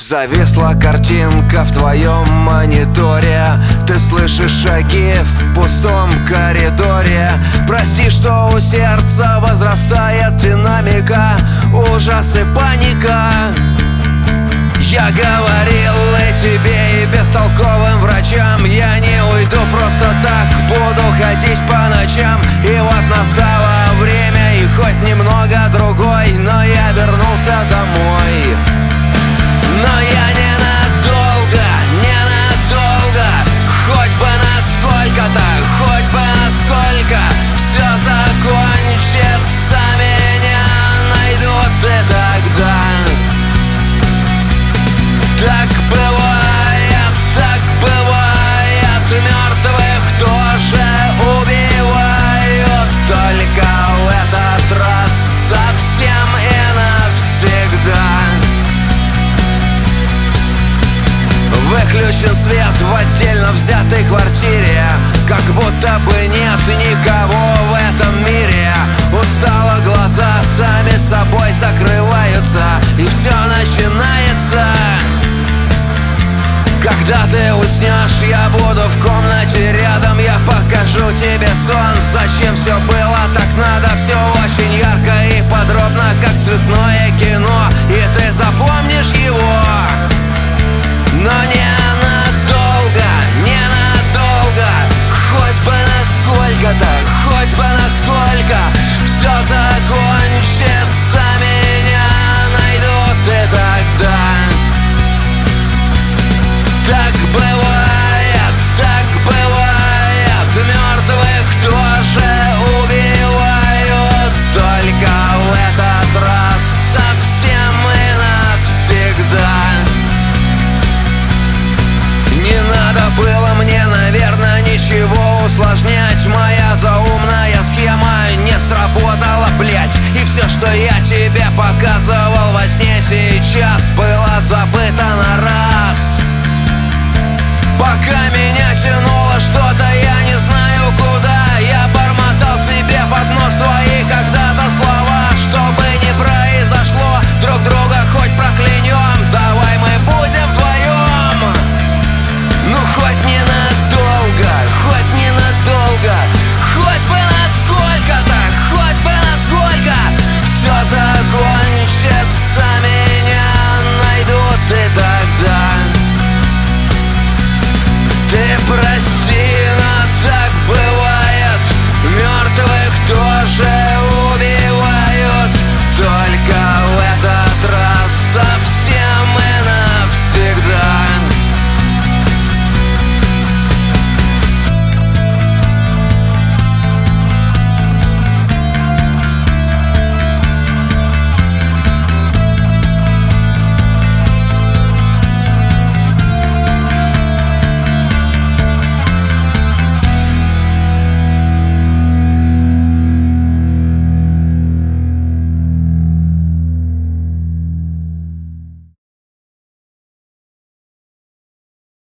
Зависла картинка в твоем мониторе. Ты слышишь шаги в пустом коридоре. Прости, что у сердца возрастает динамика, ужас и паника. Я говорил и тебе, и бестолковым врачам: я не уйду просто так, буду ходить по ночам. И вот настало время, и хоть немного другой, но я вернулся домой. Но я ненадолго, хоть бы насколько-то, хоть бы насколько. Все закончится, меня найдут, и тогда так бывает, мертвых тоже убивают, только в этот раз совсем и навсегда. Выключен свет в отдельно взятой квартире, как будто бы нет никого в этом мире. Устало глаза сами собой закрываются, и все начинается. Когда ты уснешь, я буду в комнате рядом. Я покажу тебе сон, зачем все было так надо. Все очень ярко и подробно, как цветное кино, и ты запомнишь его. Но ненадолго, хоть бы насколько-то, хоть бы насколько. Все закончится, меня найдут, и тогда так бывает, мертвых тоже убивают, только в этот раз совсем и навсегда. Не надо было мне, наверное, ничего усложнять. Моя заумная схема не сработала, блять. И все, что я тебе показывал во сне, сейчас